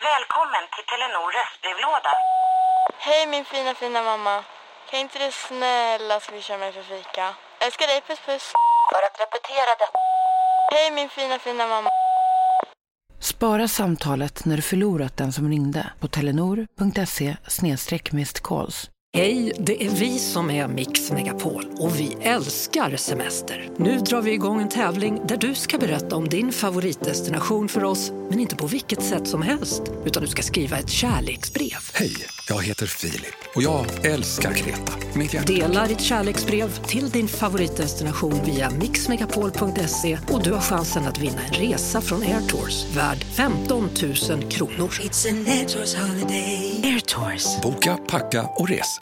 Välkommen till Telenor röstbrevlåda. Hej min fina mamma. Kan inte du snälla swisha mig för fika? Älskar dig, puss puss. För att repetera det. Hej min fina mamma. Spara samtalet när du förlorat den som ringde på telenor.se/missed-calls. Hej, det är vi som är Mix Megapol och vi älskar semester. Nu drar vi igång en tävling där du ska berätta om din favoritdestination för oss, men inte på vilket sätt som helst, utan du ska skriva ett kärleksbrev. Hej, jag heter Filip och jag älskar Kreta. Dela ditt kärleksbrev till din favoritdestination via mixmegapol.se och du har chansen att vinna en resa från Air Tours värd 15 000 kronor. It's an Air Tours holiday. Air Tours. Boka, packa och res.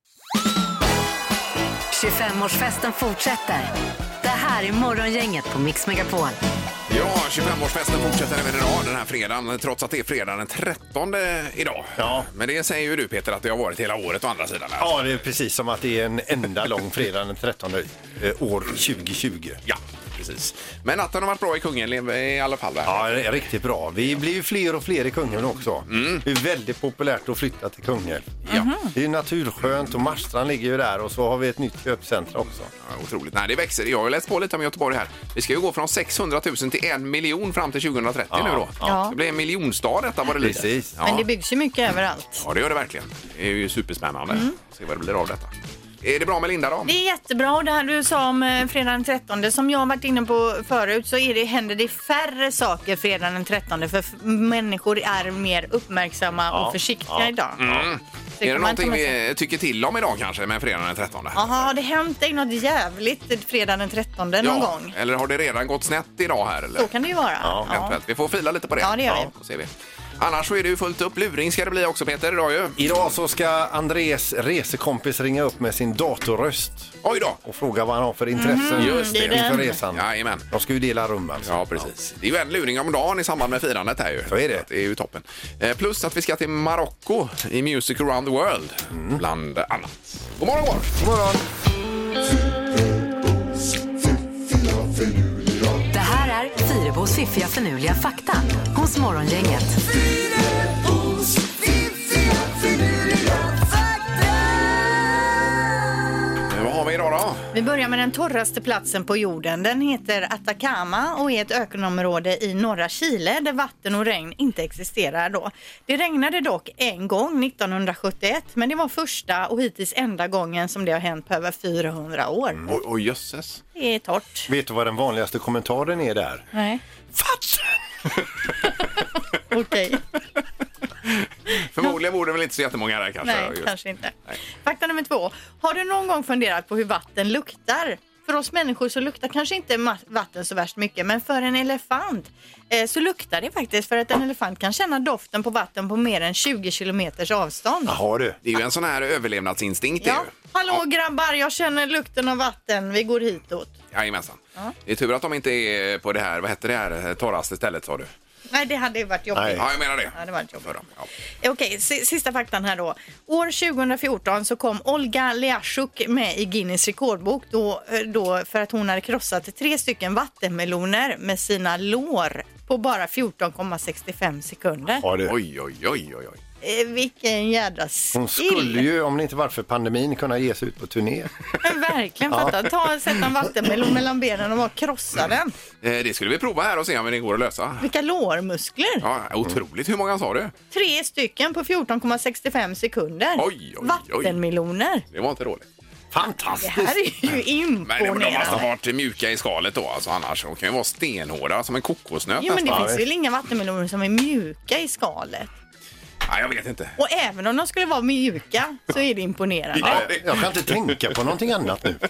25-årsfesten fortsätter. Det här är Morgongänget på Mix Megapol. Ja, 25-årsfesten fortsätter även idag den här fredagen, trots att det är fredagen den 13 idag. Ja. Men det säger ju du Peter att det har varit hela året å andra sidan. Här. Ja, det är precis som att det är en enda lång fredag den 13 år 2020. Ja, precis. Men natten har varit bra i Kungälv i alla fall. Ja, det är riktigt bra. Vi blir ju fler och fler i Kungälv också. Det är väldigt populärt att flytta till Kungälv. Ja. Det är naturskönt och Marstrand ligger ju där och så har vi ett nytt köpcentra också. Ja, otroligt. Nej, det växer. Jag har läst på lite om Göteborg här. Vi ska ju gå från 600 000 till 1 miljon fram till 2030 nu då. Ja. Det blir en miljonstad detta vad det lider. Precis. Ja. Men det byggs ju mycket överallt. Ja, det gör det verkligen. Det är ju superspännande. Se vad det blir av detta. Är det bra med Linda då? Det är jättebra, och det här du sa om fredagen den 13 som jag har varit inne på förut, så händer det färre saker fredagen den 13 för människor är mer uppmärksamma och försiktiga idag. Är det någonting vi tycker till om idag kanske med fredagen den 13? Jaha, har det hänt dig något jävligt fredagen den 13 någon gång? Eller har det redan gått snett idag här? Eller? Så kan det ju vara. Ja. Vi får fila lite på det. Ja, det gör vi. Då ser vi. Annars så är det ju fullt upp. Luring ska det bli också, Peter, idag ju. Idag så ska Andres resekompis ringa upp med sin datorröst. Oj då! Och fråga vad han har för intressen Just det. inför resan. Jajamän. De ska ju dela rum alltså. Ja, precis. Det är ju en luring om dagen i samband med firandet här ju. Så är det. Det är ju toppen. Plus att vi ska till Marocko i Music Around the World, bland annat. God morgon, god morgon! Det här är Fyrebos fiffiga förnuliga fakta hos Morgongänget. Vad har vi idag då? Vi börjar med den torraste platsen på jorden. Den heter Atacama och är ett ökenområde i norra Chile där vatten och regn inte existerar då. Det regnade dock en gång 1971, men det var första och hittills enda gången som det har hänt på över 400 år. Oj, jösses. Det är torrt. Vet du vad den vanligaste kommentaren är där? Nej. Vatten! Okej. Förmodligen borde det väl inte så jättemånga där kanske. Nej, kanske inte. Nej. Fakta nummer 2. Har du någon gång funderat på hur vatten luktar? För oss människor så luktar kanske inte vatten så värst mycket, men för en elefant så luktar det faktiskt, för att en elefant kan känna doften på vatten på mer än 20 kilometers avstånd. Jaha du. Det är ju en sån här överlevnadsinstinkt. Ja, hallå grabbar, jag känner lukten av vatten, vi går hitåt. Jajamensan. Det är tur att de inte är på det här, vad heter det här torraste stället, sa du? Nej, det hade varit jobbigt. Ja, jag menar det. Ja, det var jobbigt. För dem. Ja. Okej, sista faktan här då. År 2014 så kom Olga Liashuk med i Guinness rekordbok då för att hon hade krossat 3 stycken vattenmeloner med sina lår på bara 14,65 sekunder. Ja, du. Oj. Vilken jädra skill. Hon skulle ju, om det inte varit för pandemin, kunna ge sig ut på turné. Verkligen, fatta. Sätta en vattenmelon mellan benen och bara krossa den. Det skulle vi prova här och se om det går att lösa. Vilka lårmuskler. Ja, otroligt. Hur många sa du? 3 stycken på 14,65 sekunder. Oj. Vattenmeloner. Det var inte dåligt. Fantastiskt. Det här är ju imponerande. Men de måste ha varit mjuka i skalet då, alltså, annars. De kan ju vara stenhårda som en kokosnöt. Jo, men det finns väl inga vattenmeloner som är mjuka i skalet. Nej, jag vet inte. Och även om de skulle vara mjuka så är det imponerande. Ja, Jag kan inte tänka på någonting annat nu.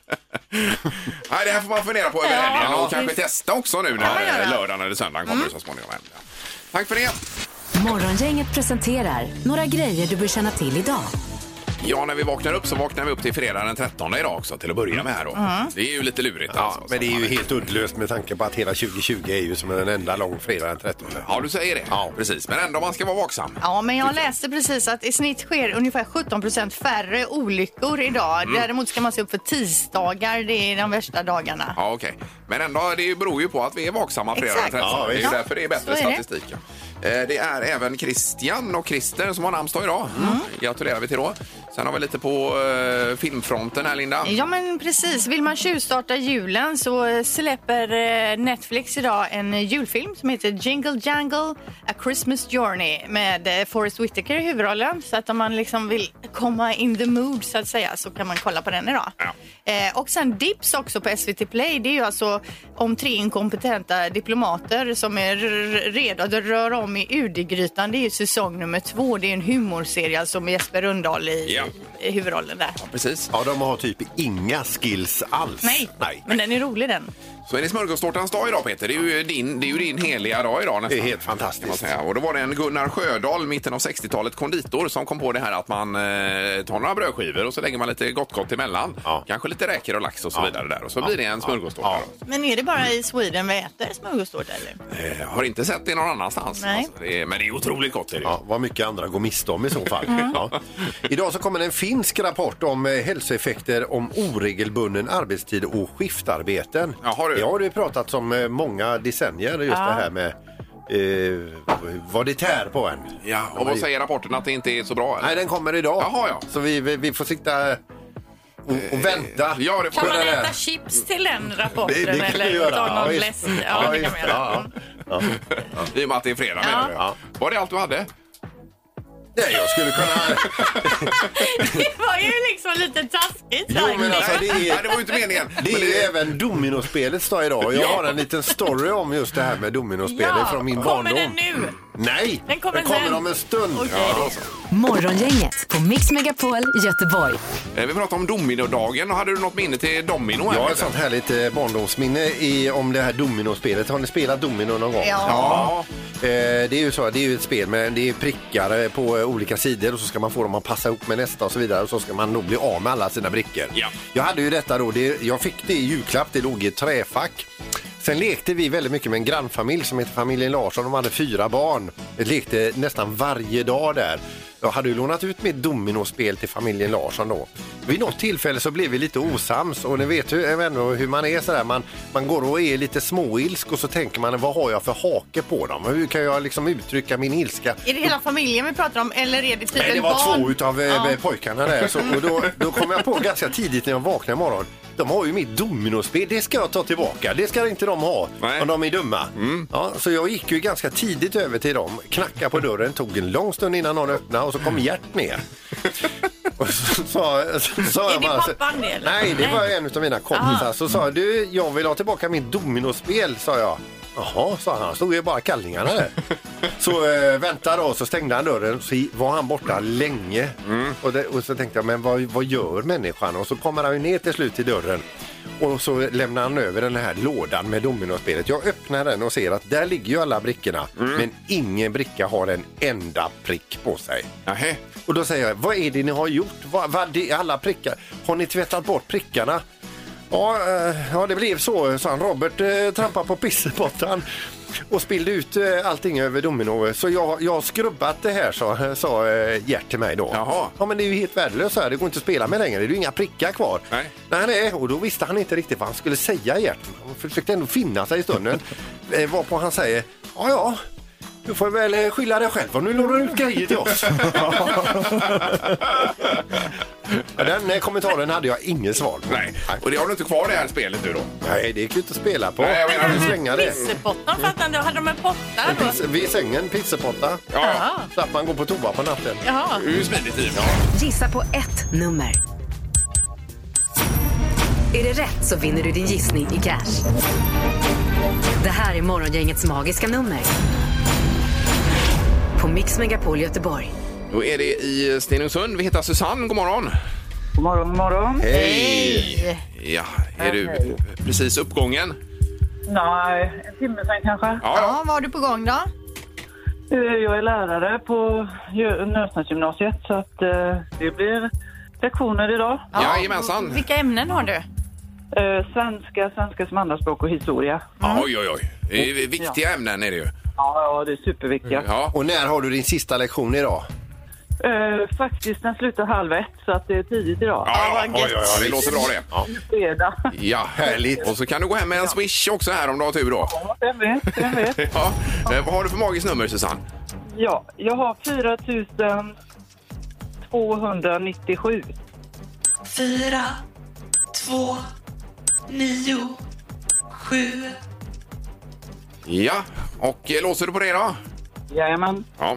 Nej, det här får man fundera på över helgen och kanske testa också nu när lördagen eller söndagen kommer så småningom. Tack för det. Morgongänget presenterar några grejer du bör känna till idag. Ja, när vi vaknar upp så vaknar vi upp till fredag den 13 idag också till att börja med här då. Det är ju lite lurigt alltså. Men det är ju helt uddlöst med tanke på att hela 2020 är ju som en enda lång fredag den 13. Ja, du säger det. Ja, precis. Men ändå man ska vara vaksam. Ja, men jag läste precis att i snitt sker ungefär 17% färre olyckor idag. Däremot ska man se upp för tisdagar, det är de värsta dagarna. Ja, okej. Men ändå, det beror ju på att vi är vaksamma fredag den 13. Exakt. Det är ju därför det är bättre Så är det. statistik. Det är även Christian och Christer som har namnsdag idag. Gratulerar vi till då. Sen har vi lite på filmfronten här, Linda. Ja, men precis. Vill man tjuvstarta julen så släpper Netflix idag en julfilm som heter Jingle Jangle A Christmas Journey med Forrest Whitaker i huvudrollen. Så att om man liksom vill komma in the mood så att säga så kan man kolla på den idag. Ja. Och sen Dips också på SVT Play. Det är ju alltså om 3 inkompetenta diplomater som är redo att röra om i UD-grytan. Det är ju säsong nummer 2. Det är en humorserie alltså med Jesper Rönndahl i huvudrollen där. Ja, precis. Ja, de har typ inga skills alls. Nej, men den är rolig den. Så är det smörgåstårtans dag idag, Peter. Det är ju din heliga dag idag nästan. Det är helt fantastiskt. Och då var det en Gunnar Sjödahl, mitten av 60-talet, konditor, som kom på det här att man tar några brödskivor och så lägger man lite gott emellan. Ja. Kanske lite räkor och lax och så vidare där. Och så blir det en smörgåstårta. Ja. Men är det bara i Sweden vi äter smörgåstårta eller? Har inte sett det någon annanstans. Nej. Alltså, men det är otroligt gott. Ja, vad mycket andra går miste om i så fall. Ja. Idag så kommer en finsk rapport om hälsoeffekter om oregelbunden arbetstid och skiftarbeten. Det har du pratat om många decennier, just det här med vad det tär på en. Ja, och vad säger rapporten, att det inte är så bra? Eller? Nej, den kommer idag. Jaha, ja. Så vi får sitta och vänta. Ja, det får kan man äta chips till den rapporten det kan eller ta någon läsk? Ja, det kan man göra. Ja. I och med att det är fredag menar du? Ja. Var det allt du hade? Nej, jag skulle kunna... Det var ju liksom lite taskigt. Jo, men alltså, Nej, det var ju inte meningen. Det är ju även dominospelets dag idag. Jag har en liten story om just det här med dominospelen från min barndom. Kommer den nu? Nej, den kommer om en stund. Okay. Ja, Morgongänget på Mix Megapol Göteborg. Vi pratar om dominodagen. Och hade du något minne till domino? Jag har ett sånt härligt barndomsminne om det här dominospelet. Har ni spelat domino någon gång? Ja. Det är ju så, det är ju ett spel med det är prickar på olika sidor och så ska man få dem att passa ihop med nästa och så vidare och så ska man nog bli av med alla sina brickor. Ja. Jag hade ju detta då, jag fick det i julklapp, det låg i ett träfack. Sen lekte vi väldigt mycket med en grannfamilj som heter familjen Larsson. De hade 4 barn. Vi lekte nästan varje dag där. Jag hade ju lånat ut mitt dominospel till familjen Larsson då. Vid något tillfälle så blev vi lite osams och ni vet hur man är sådär. Man går och är lite småilsk och så tänker man, vad har jag för hake på dem? Hur kan jag liksom uttrycka min ilska? Är det hela familjen vi pratar om eller är det typ Nej, det var barn? 2 utav pojkarna där. Så, och då kom jag på ganska tidigt när jag vaknade imorgon. De har ju mitt dominospel, det ska jag ta tillbaka. Det ska inte de ha, om de är dumma. Ja, så jag gick ju ganska tidigt över till dem. Knackade på dörren, tog en lång stund innan någon öppnade och så kom Gert ner. Och så sa är det pappan det? Nej, det var en av mina kompisar. Så sa du, jag vill ha tillbaka mitt dominospel, sa jag. Jaha, sa han. Stod ju bara kallningarna där. Så väntade då, så stängde han dörren. Så var han borta länge. Och så tänkte jag, men vad gör människan? Och så kommer han ju ner till slut till dörren. Och så lämnar han över den här lådan med dominospelet. Jag öppnar den och ser att där ligger ju alla brickorna. Men ingen bricka har en enda prick på sig. Och då säger jag, vad är det ni har gjort? Vad är alla prickar? Har ni tvättat bort prickarna? Ja, det blev så, sa han. Robert trampade på pissepottan och spillde ut allting över domino. Så jag har skrubbat det här, sa Gert till mig då. Jaha. Ja, men det är ju helt värdelöst så här. Det går inte att spela med längre. Det är ju inga prickar kvar. Nej. Och då visste han inte riktigt vad han skulle säga, Gert. Han försökte ändå finna sig i stunden. Varpå han säger, ja. Du får väl skylla dig själv om du lånar ut grejer till oss. Den kommentaren hade jag ingen svar på. Nej. Och det har du inte kvar det här spelet nu då? Nej, det är kul att spela på. Nej, jag menar, slänga det. Pissepottan, fattar du? Hade de en pottar då? Vid sängen, pissepotta. Ja. Så att man går på toa på natten. Jaha. Det är ju smidigt i. Gissa på ett nummer. Är det rätt så vinner du din gissning i cash. Det här är Morgongängets magiska nummer. På Mix Megapol Göteborg. Då är det i Stenungsund. Vi heter Susanne. God morgon. God morgon, god morgon. Hej. Ja, är du precis uppgången? Nej, en timme sen kanske. Ja, vad har du på gång då? Jag är lärare på Nösnäsgymnasiet så att det blir lektioner idag. Jajamensan. Vilka ämnen har du? Svenska som andraspråk och historia. Oj. Det är viktiga ämnen är det ju. Ja, det är superviktiga. Och när har du din sista lektion idag? Faktiskt, den slutar 12:30 så att det är tidigt idag. Ja, det låter bra det. Ja. Fredag. Ja, härligt. Och så kan du gå hem med en Swish också här om du har tur då. Ja, vem vet. Ja. Vad har du för magiskt nummer, Susanne? Ja, jag har 4297. 4, 2, 9, 7. Ja, och låser du på det då? Jajamän. Ja.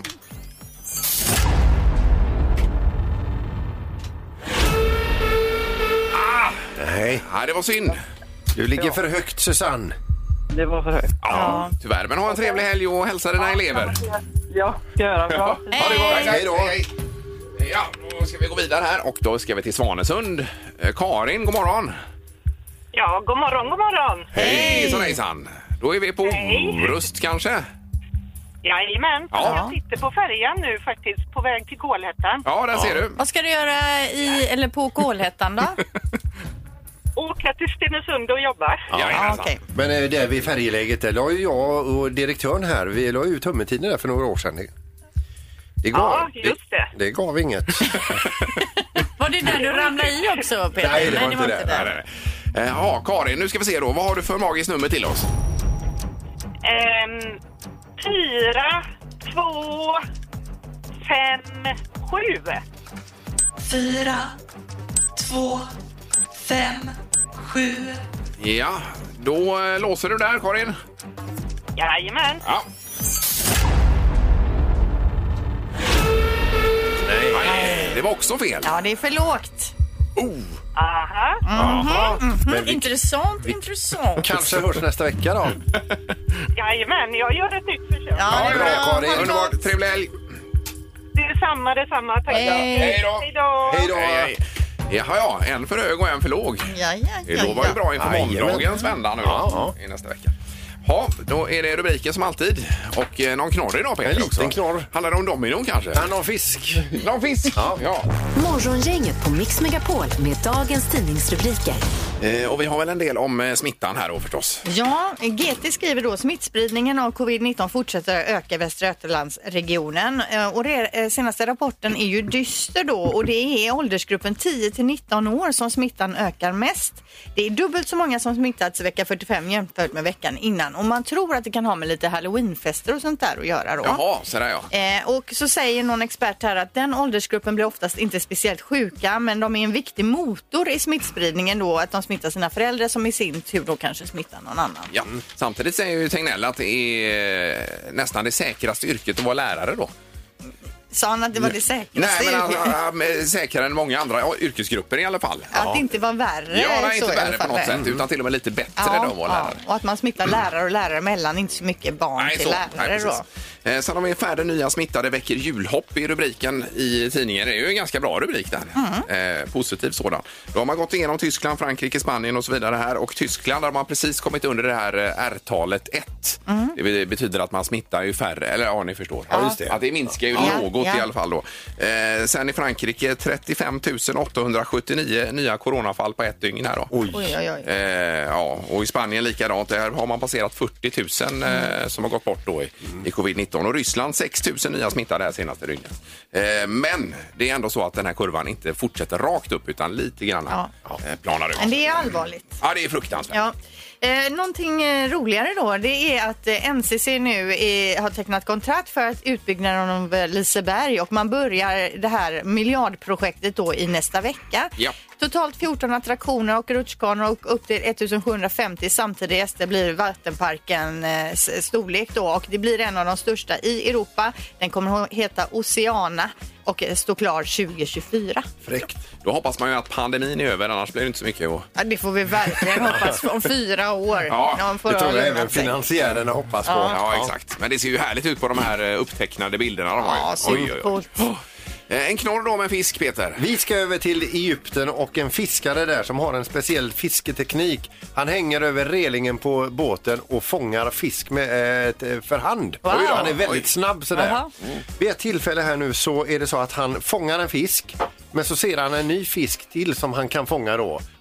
Nej. Ja, det var synd. Du ligger för högt, Susanne. Det var för högt. Ja, tyvärr. Men ha en trevlig helg och hälsa dina elever. Ja, ska göra. Bra. Ha det bra. Hej då. Ja, då ska vi gå vidare här och då ska vi till Svanesund. Karin, god morgon. Ja, god morgon. Hej, hejsan. Då är vi på Orust kanske? Jajamän, Ja. jag sitter på färjan nu faktiskt på väg till Kolhättan. Ja, där ser du. Vad ska du göra på Kolhättan då? Åka till Stenungsund och jobba. Ja, okej. Men där vid färjeläget, där la ju jag och direktören här, vi la ut tummetiden där för några år sedan. Det gav, Ja, just det. Det gav inget. Var det där du ramlade i också, Peter? Nej, det var inte det. Nej. Ja, Karin, nu ska vi se då. Vad har du för magiskt nummer till oss? 4, 2, 5, 7. 4, 2, 5, 7. Ja, då låser du där, Karin. Jajamän. Ja. Nej, det var också fel. Ja, det är för lågt. Aha. Men vi Intressant. kanske hörs nästa vecka då. Jajamän, jag gör ett nytt försök. Ja, det är bra, bra. Karin. Underbart, trevlig helg. Detsamma. Tack. Hej då. Hej då. Hej. Ja, en för hög och en för låg. Det lovar ju bra inför måndagens vända nu då, i nästa vecka. Ja, då är det rubriker som alltid. Och någon knorr idag, Peter, En liten också. knorr. Handlar det om domino kanske? Ja, någon fisk. Någon fisk? Ja. Morgongänget på Mix Megapol med dagens tidningsrubriker. Och vi har väl en del om smittan här då förstås. Ja, GT skriver då smittspridningen av covid-19 fortsätter att öka i Västra Götalandsregionen. Och senaste rapporten är ju dyster då och det är åldersgruppen 10-19 år som smittan ökar mest. Det är dubbelt så många som smittats vecka 45 jämfört med veckan innan. Och man tror att det kan ha med lite halloweenfester och sånt där att göra då. Jaha, så där ja. Och så säger någon expert här att den åldersgruppen blir oftast inte speciellt sjuka men de är en viktig motor i smittspridningen då att de smittar sina föräldrar som i sin tur då kanske smittar någon annan. Ja, samtidigt säger ju Tegnell att det är nästan det säkraste yrket att vara lärare då. Sa han att det var det säkraste? Nej, men säkrare än många andra yrkesgrupper i alla fall. Att det inte var värre. Ja, nej, inte så värre på något sätt, utan till och med lite bättre då att vara lärare. Och att man smittar lärare och lärare emellan, inte så mycket barn till lärare då. Sen har vi färre nya smittade väcker julhopp i rubriken i tidningen. Det är ju en ganska bra rubrik där. Positiv sådan. Då har man gått igenom Tyskland, Frankrike, Spanien och så vidare här. Och Tyskland har man precis kommit under det här R-talet 1. Det betyder att man smittar ju färre, eller ja, ni förstår. Ja, just det. Att det minskar ju något i alla fall då. Sen i Frankrike 35 879 nya coronafall på ett dygn här då. Oj. Ja, och i Spanien likadant. Där har man passerat 40 000 som har gått bort då i covid-19. Och Ryssland 6 000 nya smittade här senaste dygnet. Men det är ändå så att den här kurvan inte fortsätter rakt upp utan lite grann planar ut. Men det är allvarligt. Ja, det är fruktansvärt. Ja. Någonting roligare då, det är att NCC nu har tecknat kontrakt för att utbyggnaden av Liseberg och man börjar det här miljardprojektet då i nästa vecka. Ja. Totalt 14 attraktioner och rutschkanor och upp till 1750 samtidigt gäster blir vattenparkens storlek då och det blir en av de största i Europa. Den kommer att heta Oceana och stå klar 2024. Fräckt. Då hoppas man ju att pandemin är över, annars blir det inte så mycket. Ja, det får vi verkligen hoppas om 4 år. Ja, det tror jag även finansiärerna hoppas på. Ja, exakt. Men det ser ju härligt ut på de här upptecknade bilderna. Ja, supercoolt. En knorr då med fisk, Peter. Vi ska över till Egypten och en fiskare där som har en speciell fisketeknik. Han hänger över relingen på båten och fångar fisk med för hand. Wow. Han är väldigt snabb sådär. Vid ett tillfälle här nu så är det så att han fångar en fisk men så ser han en ny fisk till som han kan fånga då.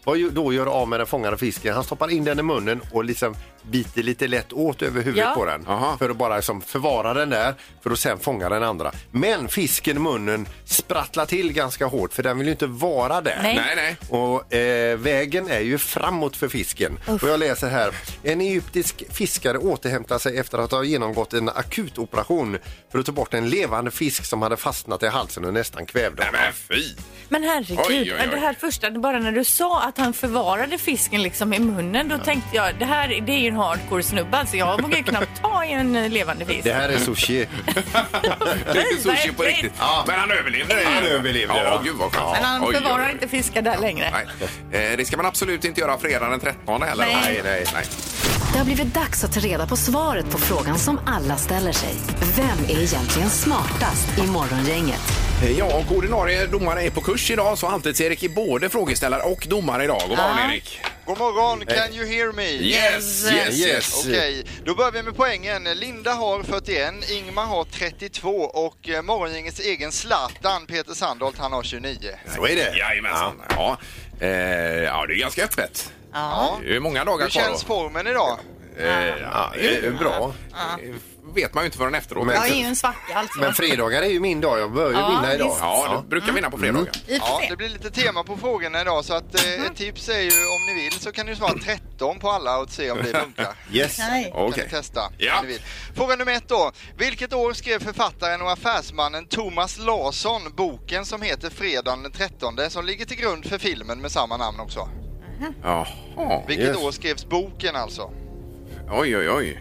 Vad då gör av med den fångade fisken? Han stoppar in den i munnen och liksom biter lite lätt åt över huvudet på den. För att bara liksom förvara den där för att sen fånga den andra. Men fisken i munnen sprattlar till ganska hårt för den vill ju inte vara där. Nej. Och vägen är ju framåt för fisken. Och jag läser här. En egyptisk fiskare återhämtar sig efter att ha genomgått en akutoperation för att ta bort en levande fisk som hade fastnat i halsen och nästan kvävde. Nej men fy! Men herregud, det här första, bara när du sa att han förvarade fisken liksom i munnen, då tänkte jag, det är ju en hardcore snubbe, alltså jag vågar ju knappt ta i en levande fisk. Det här är sushi. Det är inte sushi på riktigt. Ja. Men han överlevde det. Han överlevde det. Ja, gud vad skönt. Men han förvarar inte fiskar där längre. Nej. Det ska man absolut inte göra fredag den 13 heller. Nej. Det har blivit dags att ta reda på svaret på frågan som alla ställer sig. Vem är egentligen smartast i Morgongänget? Ja, och ordinarie domare är på kurs idag, så Halvtids-Erik är både frågeställare och domare idag. God morgon, Erik. God morgon, can you hear me? Yes. Okej, då börjar vi med poängen. Linda har 41, Ingmar har 32 och morgongängets egen Zlatan, Peter Sandholt, han har 29. Så är det. Jajamensan. Ja, det är ganska öppet. Ja. Det är många dagar kvar. Hur känns formen idag? Det är bra. Vet man ju inte förrän efteråt. Jag är ju en svacka alltså. Men fredagar är ju min dag, jag börjar ju vinna idag. Ja, du brukar vinna på fredagar. Ja, det blir lite tema på frågorna idag, så att ett tips är ju, om ni vill så kan ni svara 13 på alla och se om det funkar. Yes. Kan ni testa om ni vill. Fråga nummer 1 då. Vilket år skrev författaren och affärsmannen Thomas Larsson boken som heter Fredagen den 13, som ligger till grund för filmen med samma namn också? Vilket år skrevs boken alltså? Oj.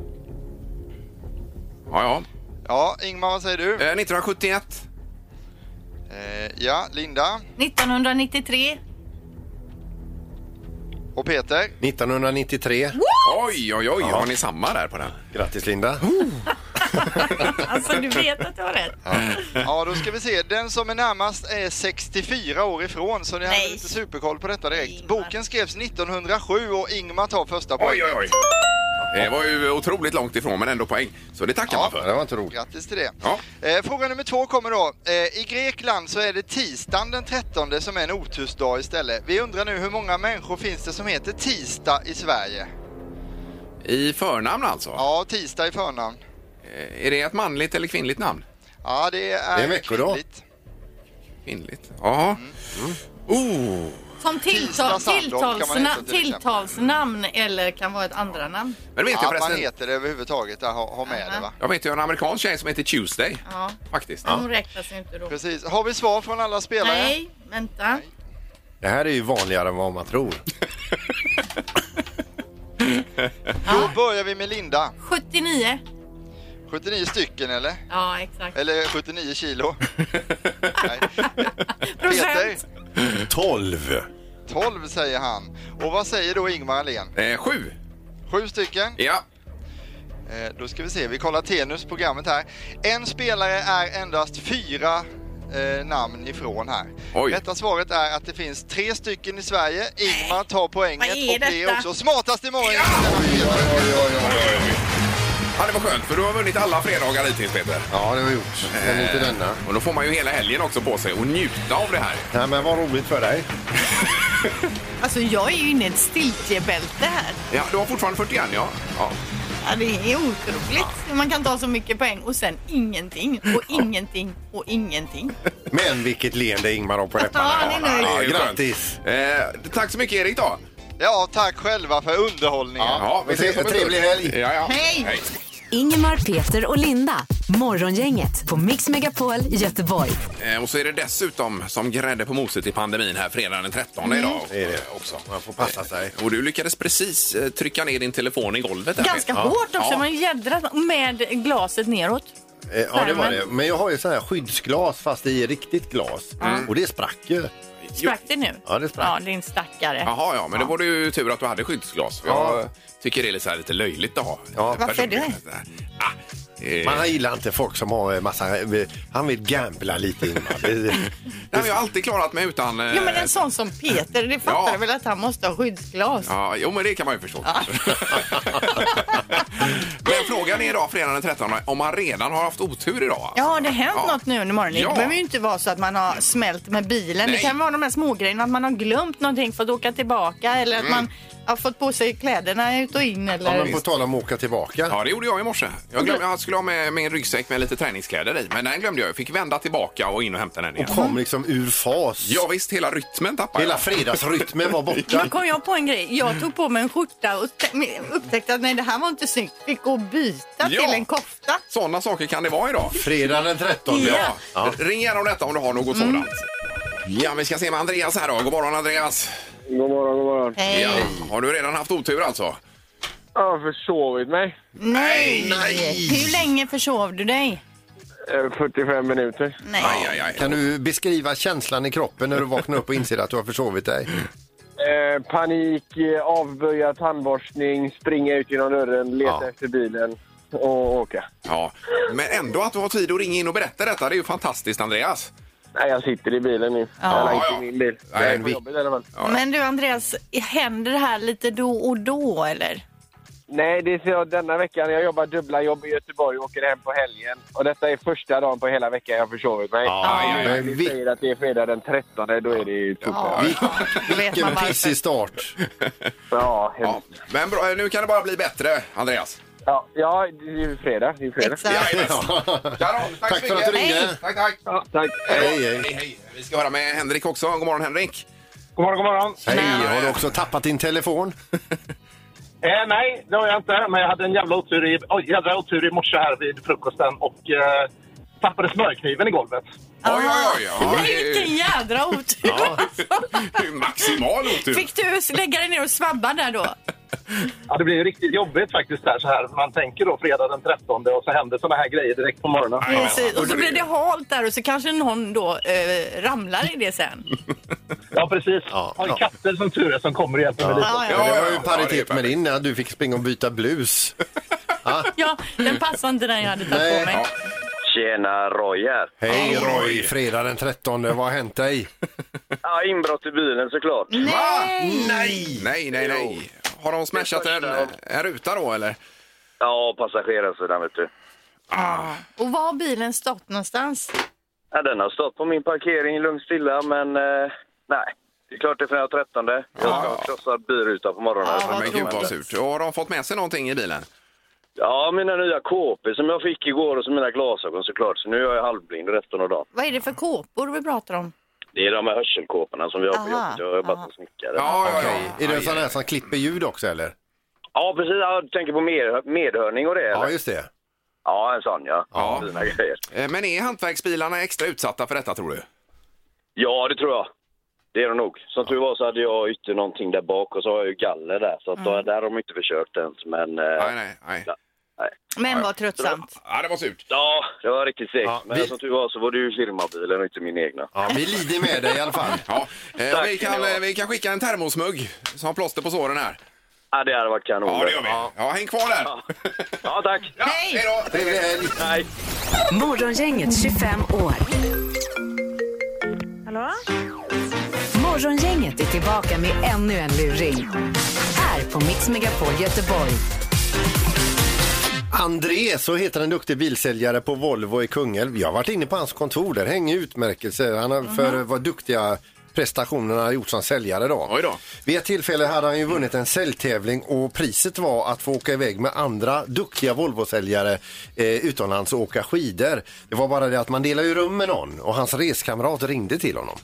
Ja, Ingmar, vad säger du? 1971. Ja, Linda? 1993. Och Peter? 1993. Oj, har ni samma där på den? Grattis, Linda. Alltså, du vet att du har rätt. Ja, då ska vi se. Den som är närmast är 64 år ifrån, så ni har lite superkoll på detta direkt. Ingmar. Boken skrevs 1907 och Ingmar tar första poäng. Oj. Det var ju otroligt långt ifrån, men ändå poäng. Så det tackar man för. Det var inte roligt. Grattis till det. Ja. Fråga nummer 2 kommer då. I Grekland så är det tisdagen den 13 som är en otursdag istället. Vi undrar nu, hur många människor finns det som heter tisdag i Sverige? I förnamn alltså? Ja, tisdag i förnamn. Är det ett manligt eller kvinnligt namn? Ja, det är en veckodag. Kvinnligt. Ja. Som tilltalsnamn eller kan vara ett andra namn. Men vet jag förresten, man heter det överhuvudtaget, ha med det va? Jag vet ju en amerikansk tjej som heter Tuesday. Ja. Faktiskt. Hon räknas inte då. Precis. Har vi svar från alla spelare? Nej, vänta. Det här är ju vanligare än vad man tror. Då börjar vi med Linda. 79. 79 stycken eller? Ja, exakt. Eller 79 kilo. Nej. Procent. 12. 12 säger han. Och vad säger då Ingmar Ahlén? 7. 7 stycken? Ja. Då ska vi se, vi kollar Tenus-programmet här. En spelare är endast 4 namn ifrån här. Rätta svaret är att det finns 3 stycken i Sverige. Ingmar tar poänget och det är också smartast i morgon. Ja, det var skönt, för du har vunnit alla fredagar hittills, Peter. Ja, det har jag gjort. Men inte denna. Och då får man ju hela helgen också på sig och njuta av det här. Nej, men vad roligt för dig. Alltså, jag är ju inne i ett stiltjebälte här. Ja, du har fortfarande 41, ja. Ja, det är otroligt. Man kan ta så mycket poäng och sen ingenting och ingenting och ingenting. Men vilket leende Ingmar har på läpparna. Ja, det är nöjd. Grattis. Tack så mycket, Erik då. Ja, tack själva för underhållningen. Ja, vi ses om en trevlig helg. Ja. Hej. Ingemar, Peter och Linda. Morgongänget på Mix Megapol Göteborg. Och så är det dessutom som grädde på moset i pandemin här fredagen den 13 idag. Det är det också. Man får passa sig. Och du lyckades precis trycka ner din telefon i golvet. Ganska hårt också. Ja. Man jädrar med glaset neråt. Ja, det var det. Men jag har ju så här skyddsglas fast i riktigt glas. Och det sprack ju. Sprack det nu? Ja, det sprack. Ja, det är en stackare. Jaha, ja, men det var det ju tur att du hade skyddsglas. Jag tycker det är så här lite löjligt att ha. Ja. Varför är det? Man gillar inte folk som har massa... Han vill gambla lite innan. Jag har alltid klarat mig utan... Jo, men en sån som Peter, det fattar väl att han måste ha skyddsglas. Ja, jo, men det kan man ju förstå. Men frågan Frågan är idag, fredag den 13, om man redan har haft otur idag. Alltså. Ja, det har hänt något nu under morgonen. Ja. Det behöver ju inte vara så att man har smält med bilen. Nej. Det kan vara de här smågrejerna, att man har glömt någonting för att åka tillbaka eller att man har fått på sig kläderna ut och in. Eller... Ja, men på tal om att åka tillbaka. Ja, det gjorde jag i morse. Jag skulle ha med min ryggsäck med lite träningskläder i, men den glömde jag. Jag fick vända tillbaka och in och hämta den igen. Och kom liksom ur fas. Ja visst, hela rytmen tappade. Hela fredagsrytmen var borta. Men kom jag på en grej. Jag tog på mig en skjorta och upptäckte att nej, det här var inte snyggt. Fick gå och byta till en kofta. Sådana saker kan det vara idag. Fredag den 13. Ja. Ring gärna om detta om du har något sådant. Ja, vi ska se med Andreas här då. God morgon Andreas. God morgon. Hej. Ja. Har du redan haft otur alltså? Jag har försovit mig. Nej. Hur länge försov du dig? 45 minuter. Nej. Aj. Kan du beskriva känslan i kroppen när du vaknar upp och inser att du har försovit dig? Panik, avböja tandborstning, springa ut genom dörren, leta efter bilen och åka. Ja, men ändå att du har tid att ringa in och berätta detta, det är ju fantastiskt Andreas. Nej, jag sitter i bilen nu. Ja. Eller inte i min bil. Jag är på jobbet i alla fall. Men du Andreas, händer det här lite då och då eller? Nej, det är så denna veckan. Jag jobbar dubbla jobb i Göteborg och åker hem på helgen. Och detta är första dagen på hela veckan jag försovit mig. Vi säger att det är fredag den 13, då är det ju Vilken pissig start. Ja. Men bra, nu kan det bara bli bättre, Andreas. Ja, det är ju fredag. Karon, tack för att du ringde. Tack. Ja, tack. Hej. Vi ska höra med Henrik också. God morgon Henrik. God morgon. Hej, har du också tappat din telefon? Nej, det har jag inte. Men jag hade en jävla otur i morse här vid frukosten och tappade smörkniven i golvet. Oj. Vilken jädra otur. Ja. Det är maximal otur. Fick du lägga dig ner och svabba där då? Ja, det blir ju riktigt jobbigt faktiskt där så här. Man tänker då fredag den 13 och så händer såna här grejer direkt på morgonen. Precis. Och så blir det halt där och så kanske någon då ramlar i det sen. Ja, precis. Har katter som tur är som kommer och hjälper mig lite. Det var ju paritet med din när du fick springa och byta blus. Ja, den passade inte den jag hade tagit på mig. Tjena, Roy här. Hej Roy, fredag den 13. Vad har hänt dig? Ja, inbrott i bilen såklart. Nej. Har de smashat en ruta då eller? Ja, passagerarsidan vet du. Och var har bilen stått någonstans? Ja, den har stått på min parkering lugnt stilla, men nej. Det är klart det är fredag 13. Jag ska krossa bilruta på morgonen. Men gud vad surt. Och har de fått med sig någonting i bilen? Ja, mina nya kåpor som jag fick igår och så mina glasögon såklart. Så nu är jag halvblind resten av dagen. Vad är det för kåpor vi pratar om? Det är de här hörselkåporna som vi har på jobbet. Jag har jobbat som snickare. Är det sån här som klipper ljud också eller? Ja, precis. Jag tänker på medhörning och det. Ja, eller? just det. Ja, en sån Fina grejer. Men är hantverksbilarna extra utsatta för detta tror du? Ja, det tror jag. Det är det nog. Som tur var så hade jag ytter någonting där bak och så har jag ju galler där. Så att där har de inte försökt ens. Men, nej. Men vad tröttsamt. Ja, det var surt. Ja, det var riktigt segt. Men som tur var så var det ju firmabilen och inte min egna. Ja, vi lider med dig i alla fall. Ja. Vi kan skicka en termosmugg som plåster på såren här. Ja, det hade varit kanon. Ja, det gör vi. Ja, häng kvar där. Ja, tack. Ja, hej då. Hej. Morgongänget 25 år. Hallå? Morgongänget är tillbaka med ännu en luring. Här på Mix Megapol Göteborg. André, så heter en duktig bilsäljare på Volvo i Kungälv. Jag har varit inne på hans kontor, där hänger utmärkelser. Han har för vad duktiga prestationerna har gjort som säljare då. Oj då. Vid ett tillfälle hade han ju vunnit en säljtävling och priset var att få åka iväg med andra duktiga Volvo-säljare utomlands och åka skidor. Det var bara det att man delade ju rum med någon och hans reskamrat ringde till honom.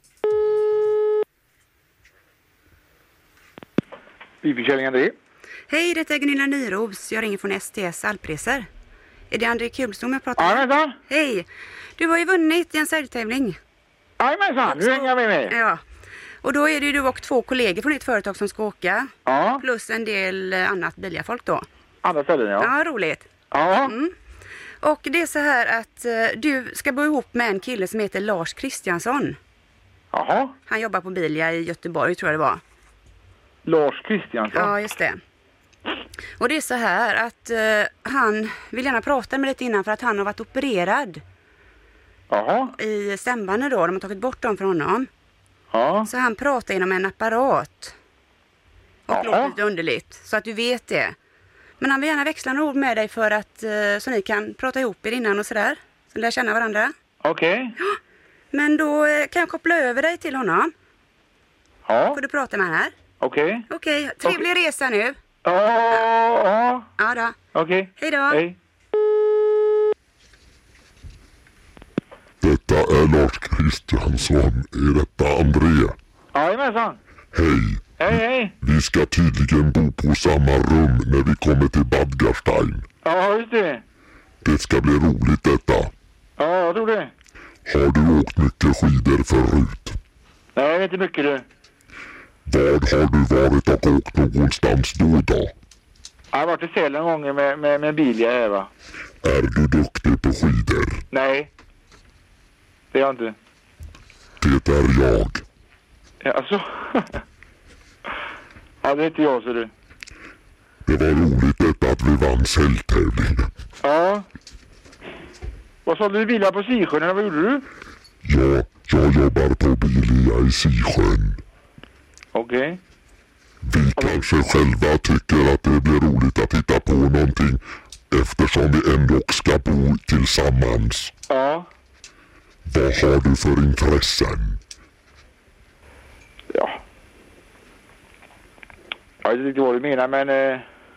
Bilförsäljning André. Hej, det är Gunilla Nyros. Jag ringer från STS Alpresor. Är det André Kulstom jag pratar med? Ja, hej. Du har ju vunnit i en säljtävling. Jajamensan, nu hänger vi med. Ja. Och då är det ju du och 2 kollegor från ditt företag som ska åka. Ja. Plus en del annat biljafolk då. Andra ställen, ja. Ja, roligt. Ja. Mm. Och det är så här att du ska bo ihop med en kille som heter Lars Kristiansson. Jaha. Han jobbar på Bilia i Göteborg, tror jag det var. Lars Kristiansson? Ja, just det. Och det är så här att han vill gärna prata med lite innan för att han har varit opererad. Jaha. I stämbanden då, de har tagit bort dem från honom. Ja. Så han pratar genom en apparat. Och låter lite underligt, så att du vet det. Men han vill gärna växla några ord med dig för att så ni kan prata ihop er innan och sådär. Så lär känna varandra. Okej. Ja, men då kan jag koppla över dig till honom. Ja. Får du prata med här? Okej. Okej, trevlig resa nu. Ja. Ja då. Okej. Hej då. Hej. Detta är Lars Kristiansson. Är detta André? Jajamensan. Hej. Hej. Vi ska tydligen bo på samma rum när vi kommer till Bad Gastein. Ja, just det. Det ska bli roligt detta. Ja, jag tror det. Har du åkt mycket skidor förut? Nej, inte mycket du. Var har du varit och åkt någonstans då? Jag har varit i Sälen en gång med bil här, va? Är du duktig på skidor? Nej. Det är jag inte. Det är jag. Ja, alltså. Ja, det är inte jag, så du. Det var roligt detta att vi vann säljtävlingen. Ja. Vad sa du bilar på Sisjön, eller vad gjorde du? Ja, jag jobbar på Bilia i Sisjön. Okej. Vi kanske själva tycker att det blir roligt att titta på någonting eftersom vi ändå ska bo tillsammans. Ja. Vad har du för intressen? Ja. Jag vet inte riktigt vad du menar, men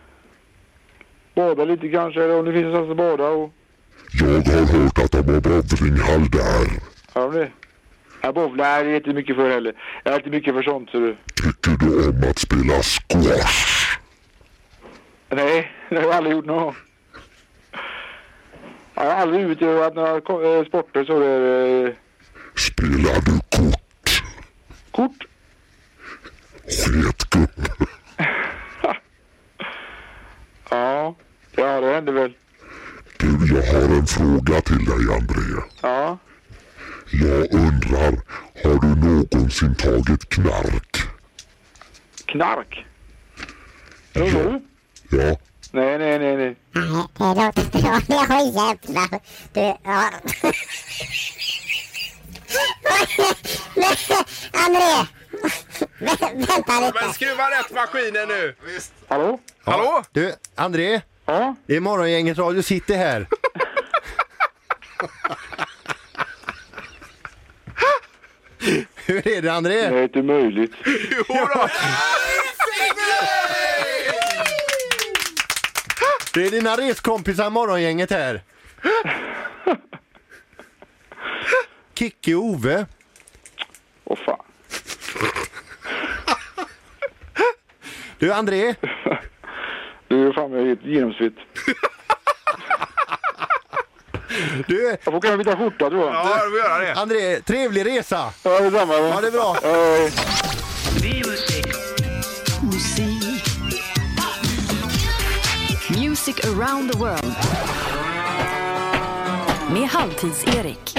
bada lite kanske, eller om det finns någonstans att bada och... Jag har hört att de har bowlinghall där. Har de det? Jag bowlar, det är inte mycket för heller. Jag är inte mycket för sånt, så du. Tycker du om att spela squash? Nej, det har jag aldrig gjort någon. Jag har aldrig utövat några sporter så det... Spelar du kort? Kort? Sketgubbe. Ja, det händer väl. Du, jag har en fråga till dig, André. Ja. Jag undrar, har du någonsin tagit knark? Knark? Är det du? Ja. Nej. Nej, det låter bra. Jag jävlar. Du, ja. André! Vänta lite. Men skruva rätt maskinen nu. Visst. Hallå? Hallå? Du, André? Ja? Det är Morgongänget Radio City här. Hur är det, André? Det är inte möjligt. Jo då. Det är dina reskompisar Morgongänget här. Kicke och Ove. Åh fan. Du, André? Du är fan med helt genomsvitt. Du, jag får kunna byta skjorta, tror jag. Ja, du får göra det. André, trevlig resa. Ja, det är samma. Ja, det är bra. Music around the world. Med Halvtids-Erik.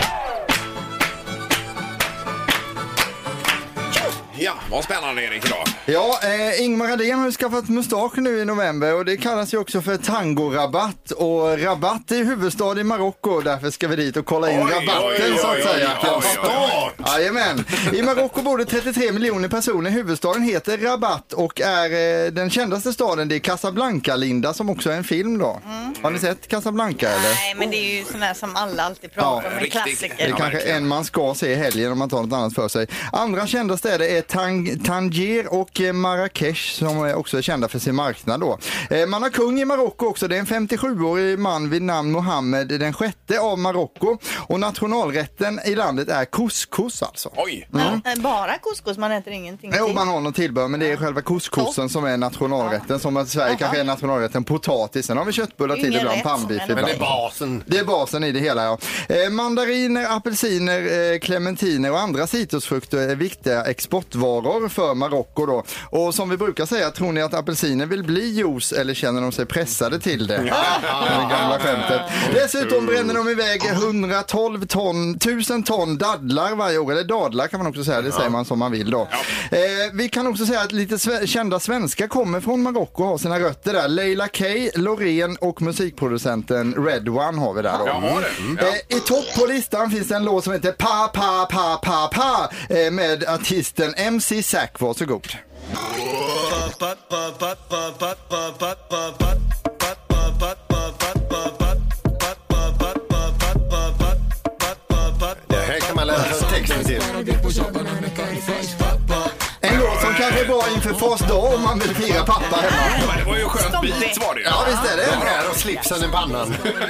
Ja, vad spännande Erik idag. Ja, Ingmar Adén har ju skaffat mustasch nu i november och det kallas ju också för tangorabatt. Och Rabat är huvudstad i Marocko, därför ska vi dit och kolla in rabatten så att säga. Jajamän. I Marocko bor det 33 miljoner personer. Huvudstaden heter Rabat och är den kändaste staden, det är Casablanca, Linda, som också är en film då. Har ni sett Casablanca eller? Nej, men det är ju sån här som alla alltid pratar om, en klassiker. Det är kanske en man ska se i helgen om man tar något annat för sig. Andra kända städer är Tanger och Marrakesh som är också kända för sin marknad då. Man har kung i Marocko också. Det är en 57-årig man vid namn Mohammed den sjätte av Marocko. Och nationalrätten i landet är couscous alltså. Oj! Bara couscous, man äter ingenting. Jo, man har något tillbehör, men det är själva couscousen som är nationalrätten. Som att Sverige kanske är nationalrätten potatis. Sen har vi köttbullar till ibland, pannbiff ibland. Men det är basen. Det är basen i det hela, ja. Mandariner, apelsiner, clementiner och andra citrusfrukter är viktiga exportvaror för Marocko då. Och som vi brukar säga, tror ni att apelsiner vill bli juice eller känner de sig pressade till det? Det gamla skämtet. Dessutom bränner de iväg 112 ton, 1000 ton dadlar varje år. Eller dadlar kan man också säga, det säger man som man vill då. Vi kan också säga att lite kända svenskar kommer från Marocko och har sina rötter där. Leila K, Loreen och musikproducenten Red One har vi där då. I topp på listan finns det en låt som heter Pa Pa Pa Pa Pa med artisten MC Zack. Varsågod. för fars dag om man vill fira pappa hemma. Ja, det var ju skönt bit var det. Ja, visst är det. Ja, och slipsen i pannan.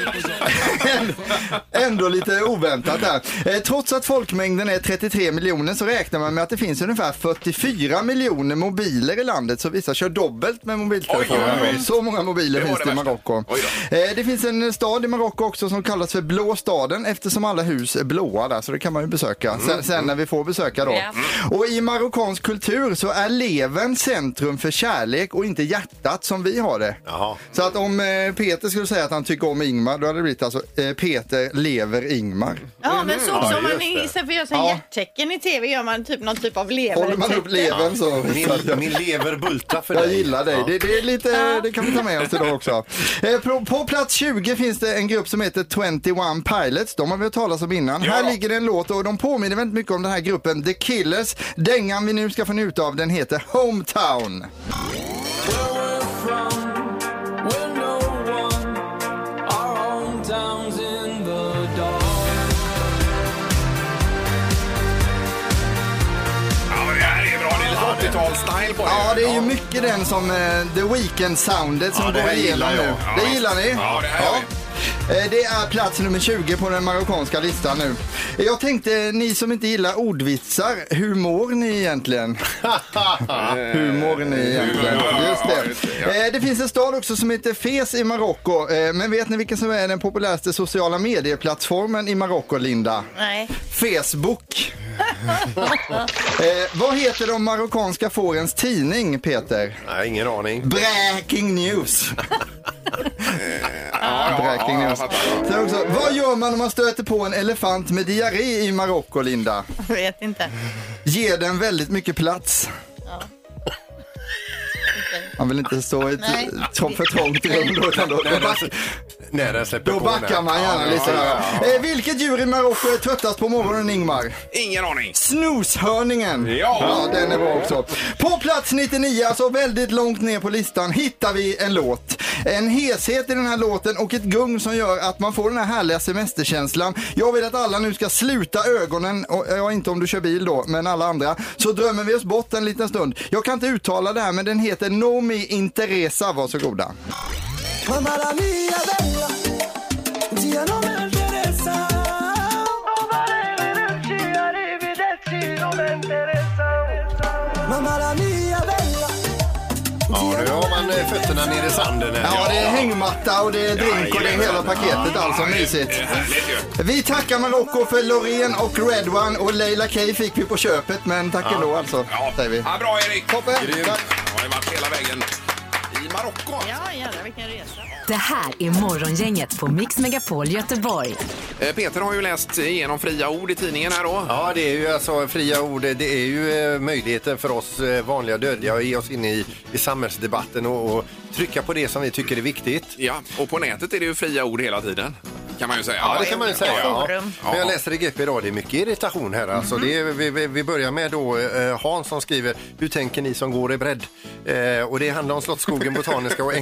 Ändå lite oväntat där. Trots att folkmängden är 33 miljoner så räknar man med att det finns ungefär 44 miljoner mobiler i landet, så vissa kör dubbelt med mobiltelefoner. Så många mobiler finns det i Marocko. Det finns en stad i Marocko också som kallas för Blå staden eftersom alla hus är blåa där, så det kan man ju besöka sen när vi får besöka då. Och i marockansk kultur så är levern centrum för kärlek och inte hjärtat som vi har det. Så att om Peter skulle säga att han tycker om Ingmar, då hade det blivit alltså Peter lever Ingmar. Ja, men så som man istället för att göra hjärttecken i tv gör man typ någon typ av lever. Håller man upp levern så... Min lever bultar för dig. Jag gillar dig. Det är lite, det kan vi ta med oss idag också. På plats 20 finns det en grupp som heter 21 Pilots. De har vi hört talas om innan. Här ligger det en låt och de påminner väldigt mycket om den här gruppen The Killers. Dängan vi nu ska få njuta av, den heter Hometown. Style på det. Ja, det är ju mycket den som The Weeknd-soundet som går igenom nu. Det gillar ni? Ja, det här gör vi. Det är plats nummer 20 på den marockanska listan nu. Jag tänkte, ni som inte gillar ordvitsar, hur mår ni egentligen? Hur mår ni egentligen? Just det. Det finns en stad också som heter Fes i Marocko. Men vet ni vilken som är den populäraste sociala medieplattformen i Marocko, Linda? Nej. Facebook. Vad heter de marockanska fårens tidning, Peter? Nej, ingen aning. Breaking news. Breaking news. Så också, vad gör man om man stöter på en elefant med diarré i Marocko, Linda? Jag vet inte. Ger den väldigt mycket plats. Ja. Man vill inte stå i ett för trångt rum då, utan då backar man gärna lite. Vilket djur i Marocko är tröttast på morgonen, Ingmar? Ingen aning. Snoshörningen. Ja, den är bra också. På plats 99, alltså väldigt långt ner på listan, hittar vi en låt. En heshet i den här låten och ett gung som gör att man får den här härliga semesterkänslan. Jag vill att alla nu ska sluta ögonen, och inte om du kör bil då, men alla andra, så drömmer vi oss bort en liten stund. Jag kan inte uttala det här, men den heter No Me Interesa, varsågoda. Mamma la mia bella, zia non mi interessa. Mamma la mia bella. Ja, nu har man fötterna ner i sanden. Ja, det är hängmatta och det är drink och det är hela paketet, alltså mysigt. Vi tackar Marocko för Loreen och Red One, och Leila K fick vi på köpet, men tack ändå alltså, säger vi. Ja, bra Erik. Toppen. Tack. Jag har varit hela vägen i Marocko. Ja, jävlar vilken resa. Det här är Morgongänget på Mix Megapol Göteborg. Peter har ju läst igenom fria ord i tidningen här då. Ja, det är ju alltså fria ord. Det är ju möjligheten för oss vanliga dödliga att ge oss in i samhällsdebatten och trycka på det som vi tycker är viktigt. Ja, och på nätet är det ju fria ord hela tiden, kan man ju säga. Ja, det kan man ju säga. Ja. Men jag läser i GP idag, det är mycket irritation här. Alltså, det är, vi börjar med då Hans som skriver: hur tänker ni som går i bredd? Och det handlar om Slottsskogen, Botaniska och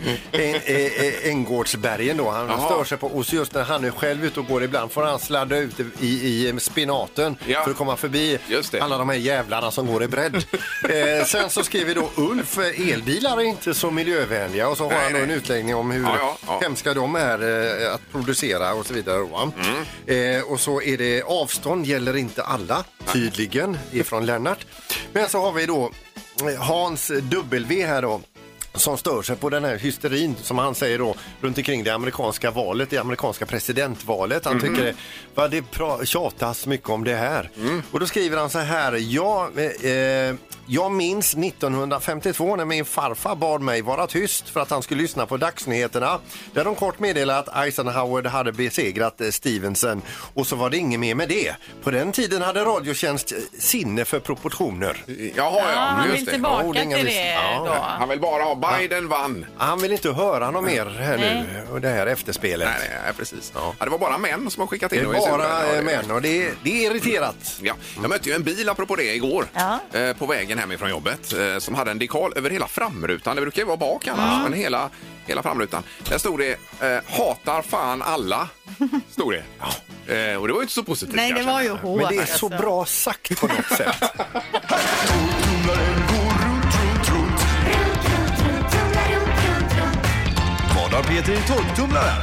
Änggårdsbergen då. Han stör sig på, och så just när han är själv ute och går ibland får han sladda ut i spinaten för att komma förbi alla de här jävlarna som går i bredd. Sen så skriver då Ulf: elbilar är inte så miljövänliga, och så har han då en utläggning om hur hemska de är att producera och så vidare. Och så är det avstånd gäller inte alla, tydligen, ifrån Lennart. Men så har vi då Hans W här då, som stör sig på den här hysterin som han säger då runt omkring det amerikanska valet, det amerikanska presidentvalet. Han tycker det tjatas mycket om det här. Och då skriver han så här: jag minns 1952 när min farfar bad mig vara tyst för att han skulle lyssna på dagsnyheterna, där de kort meddelade att Eisenhower hade besegrat Stevenson, och så var det inget mer med det. På den tiden hade Radiotjänst sinne för proportioner. Han vill tillbaka till det då. Han vill bara ha Biden vann. Han vill inte höra något mer här nu, och det här efterspelet. Nej, precis. Ja, det var bara män som har skickat in. Det är bara män, och det är irriterat. Ja, jag mötte ju en bil apropå det igår på vägen hemifrån jobbet som hade en dekal över hela framrutan. Det brukar ju vara bak annars, men hela framrutan. Där stod det hatar fan alla. Stod det. Och det var ju inte så positivt. Nej, det var ju hårt. Men det är så bra sagt på något sätt. Peter i torktumlaren.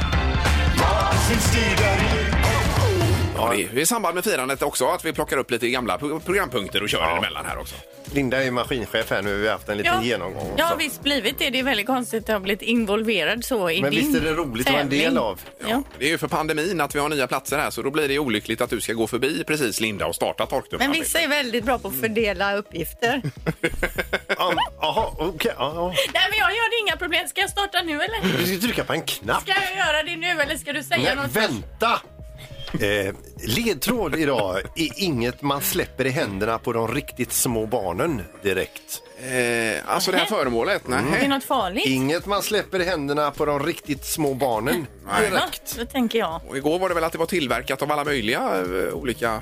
Ja, det är i samband med firandet också att vi plockar upp lite gamla programpunkter och kör emellan här också. Linda är maskinchef här nu, vi har haft en liten genomgång också. Ja, visst blivit det. Det är väldigt konstigt att ha blivit involverad så i Men din visst är det roligt att vara en del av? Ja. Det är ju för pandemin att vi har nya platser här, så då blir det olyckligt att du ska gå förbi precis Linda och starta torktumlaren. Men vissa är väldigt bra på att fördela uppgifter. Jaha, okej. Nej, men jag gör det, inga problem. Ska jag starta nu eller? Du ska trycka på en knapp. Ska jag göra det nu eller ska du säga något? Vänta! Ledtråd idag är inget man släpper i händerna på de riktigt små barnen direkt. Alltså det här föremålet? Nej. Det är något farligt? Inget man släpper i händerna på de riktigt små barnen direkt. Ja, då tänker jag. Och igår var det väl att det var tillverkat av alla möjliga olika...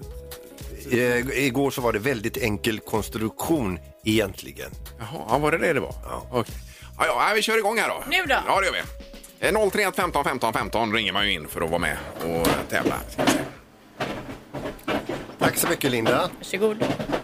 Igår så var det väldigt enkel konstruktion egentligen. Jaha, var det var? Ja. Okej. Ja, vi kör igång här då. Nu då? Ja, det gör vi. 031 15 15 15 ringer man ju in för att vara med och tävla. Tack så mycket, Linda. Varsågod.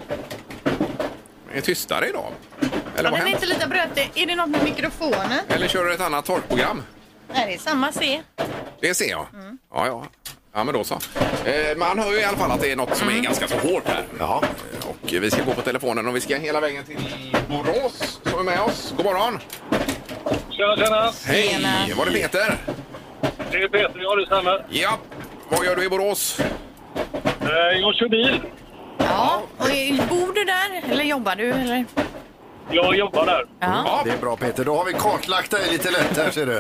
Är tystare idag? Eller Den är inte lite brötig. Är det något med mikrofonen? Eller kör du ett annat torkprogram? Nej, det är samma C. Det ser jag. Ja. Ja, men då så. Man hör ju i alla fall att det är något som är ganska så hårt här. Ja. Och vi ska gå på telefonen och vi ska hela vägen till Borås som är med oss. God morgon! Tjena! Hej! Var det Peter? Det är Peter, ja det stämmer. Ja. Vad gör du i Borås? Jag kör bil. Ja, och bor du där eller jobbar du eller? Jag jobbar där. Ja. Det är bra, Peter. Då har vi kartlagt dig lite lätt här, ser du.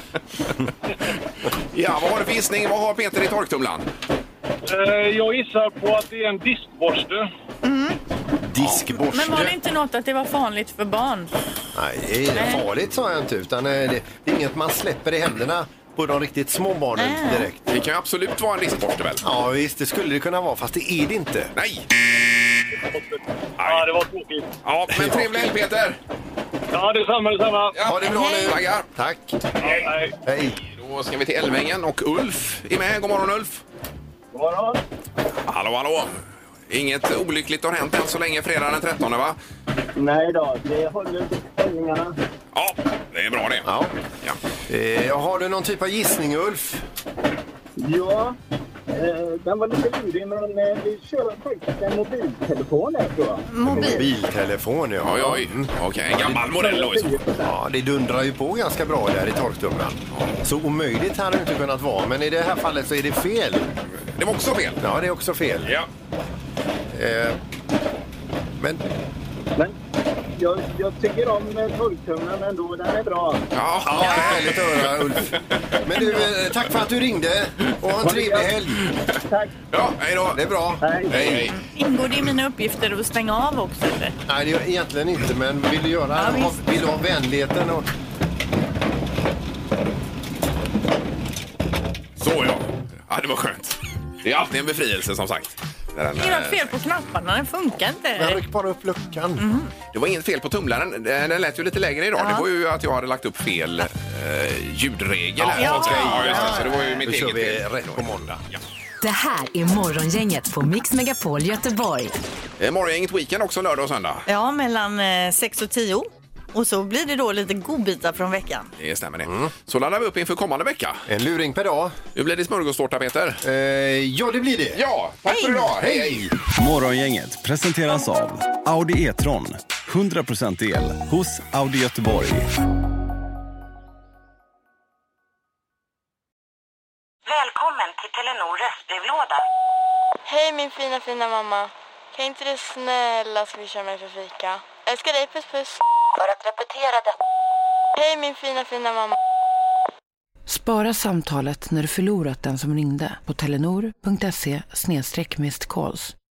Ja, vad har du för gissning? Vad har Peter i torktumlaren? Jag gissar på att det är en diskborste. Diskborste? Men var det inte något att det var farligt för barn? Nej, det är farligt sa jag inte, utan det är inget man släpper i händerna på de riktigt små barnen direkt. Det kan ju absolut vara en diskborste väl? Ja visst, det skulle det kunna vara, fast det är det inte. Nej! Ja, det var tråkigt. Ja, men trevlig helg Peter! Ja, detsamma. Ja, ha det bra nu. Tackar. Tack. Hej. Hej. Då ska vi till Älvängen och Ulf är med. God morgon Ulf! God morgon. Hallå! Inget olyckligt har hänt än så länge, fredag den 13, va? Nej då, det håller ställningarna. Ja, det är bra det. Ja. Har du någon typ av gissning, Ulf? Ja, den var lite lurig, men vi kör faktiskt en mobiltelefon här, tror jag. Mobiltelefon, ja. Oj. Okej, en gammal modell då i så fall. Ja, det dundrar ju på ganska bra där i torktumlaren. Så omöjligt hade det inte kunnat vara, men i det här fallet så är det fel. Det var också fel? Ja, det är också fel. Ja. Men jag tycker om torktumlaren ändå, den är bra. Ja, härligt att höra, Ulf. Men du, tack för att du ringde och ha en trevlig helg. Tack. Ja, hej då. Det är bra. Hej. Ingår det i mina uppgifter att stänga av också eller? Nej, det gör egentligen inte, men vill du vill du ha vänligheten och... Så ja, det var skönt. Det är alltid en befrielse som sagt. Det är något fel på knapparna, den funkar inte. Jag rycker bara upp luckan. Det var inget fel på tumlaren, den lät ju lite lägre idag. Det var ju att jag hade lagt upp fel ljudregel här. Ja. Så det var ju mitt Då kör eget vi fel. rätt på måndag. Ja. Det här är Morgongänget på Mix Megapol Göteborg. Morgongänget weekend också lördag och söndag. Ja, mellan 6 och 10. Och så blir det då lite godbitar från veckan. Det stämmer det. Så laddar vi upp inför kommande vecka. En luring per dag. Nu blir det smörgåstårta, Peter. Ja, det blir det. Ja, tack för idag. Hej! Morgongänget presenteras av Audi E-tron. 100% el hos Audi Göteborg. Välkommen till Telenor röstbrevlåda. Hej min fina mamma. Kan inte du snälla swisha mig för fika? Älskar dig, puss puss. För att repetera detta. Hej min fina mamma. Spara samtalet när du förlorat den som ringde på telenor.se/missed calls.